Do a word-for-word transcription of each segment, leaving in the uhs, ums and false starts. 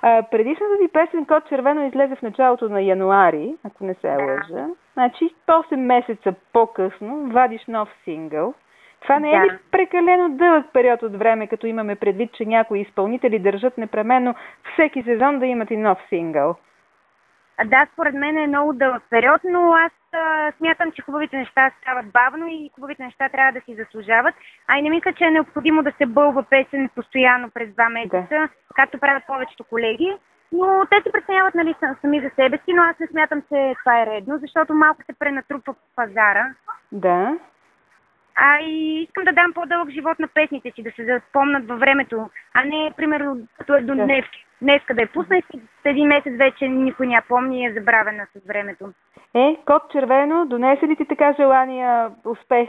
А, предишната ти песен "Код червено" излезе в началото на януари, ако не се Да. лъжа. Значи осем месеца по-късно вадиш нов сингъл. Това не е Да. ли прекалено дълъг период от време, като имаме предвид, че някои изпълнители държат непременно всеки сезон да имат и нов сингъл? Да, според мен е много дълъг период, но аз а, смятам, че хубавите неща стават бавно и хубавите неща трябва да си заслужават. А и не мисля, че е необходимо да се бълва песен постоянно през два месеца, да. Както правят повечето колеги. Но те си преценяват, нали, сами за себе си, но аз не смятам, че това е редно, защото малко се пренатрупва пазара. Да. А и искам да дам по-дълъг живот на песните си, да се запомнат във времето, а не, примерно, като е до Да. днес. Днеска да я пусна и след един месец вече никой няма помни и е забравена с времето. Е, "Код червено" донесе ли ти така желания успех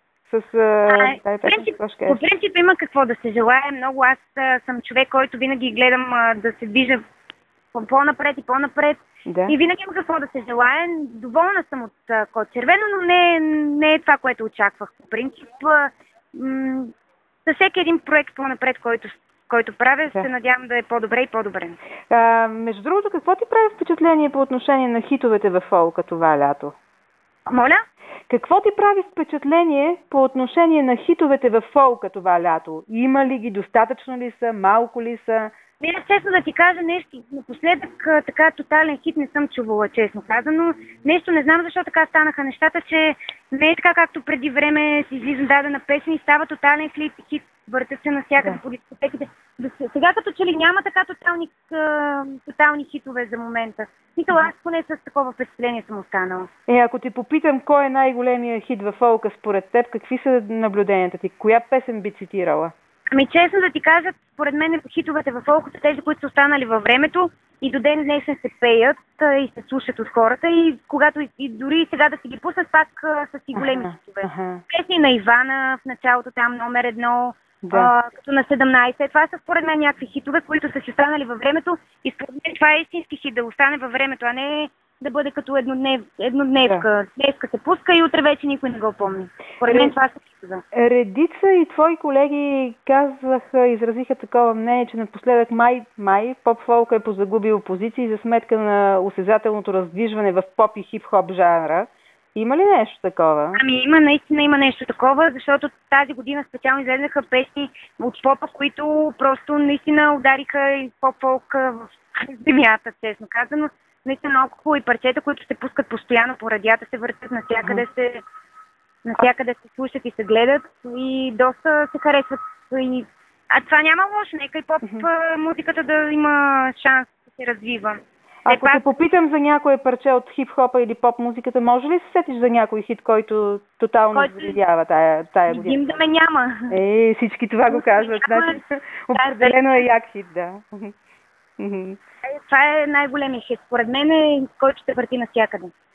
с тази песен? По принцип има какво да се желая. Много аз а, съм човек, който винаги гледам а, да се движа по-напред и по-напред. Да. И винаги има какво да се желая. Доволна съм от а, "Код червено", но не, не е това, което очаквах. По принцип, а, м- за всеки един проект по-напред, който който правя, да. Се надявам да е по-добре и по-добре. А, между другото, какво ти прави впечатление по отношение на хитовете във фолка това лято? Моля? Какво ти прави впечатление по отношение на хитовете във фолка това лято? Има ли ги? Достатъчно ли са? Малко ли са? Не, честно да ти кажа нещо, напоследък така тотален хит не съм чувала, честно казано. Нещо не знам защо така станаха нещата, че не е така както преди време си излиза дадена песен и става тотален хит, хит въртят се навсякъде да. По дискотеките. Сега като че ли няма така тотални, тотални хитове за момента. Мисля, аз поне с такова впечатление съм останала. Е, ако ти попитам кой е най-големия хит във фолка според теб, какви са наблюденията ти? Коя песен би цитирала? Ами честно да ти кажа, според мен хитовете във фолка са тези, които са останали във времето и до ден днешен се пеят и се слушат от хората и когато и дори сега да си ги пуснат, пак са си големи ага, хитове. Ага. Песни на Ивана в началото там номер едно, да. а, като на седемнайсет. Това са според мен някакви хитове, които са си останали във времето и според мен това е истински хит, да остане във времето, а не да бъде като едноднев, еднодневка. Да. Днеска се пуска и утре вече никой не го помни. Според мен това са хитове. Редица и твои колеги казаха, изразиха такова мнение, че напоследък май, май поп-фолка е позагубил позиции за сметка на осезателното раздвижване в поп и хип-хоп жанра. Има ли нещо такова? Ами има, наистина има нещо такова, защото тази година специално излезнаха песни от попа, които просто наистина удариха и поп-фолка в земята, честно казано. Наистина много хубави парчета, които се пускат постоянно по радията, се въртят навсякъде, се, навсякъде се слушат и се гледат и доста се харесват. И... А това няма лошо, нека и поп uh-huh. музиката да има шанс да се развива. Ако те попитам за някое парче от хип-хопа или поп-музиката, може ли се сетиш за някой хит, който тотално завидява тая, тая година? Видим да ме няма. Е, всички това го казват. Значи, определено е як хит, да. Това е най-големият хит. Според мен е, който ще върти навсякъде.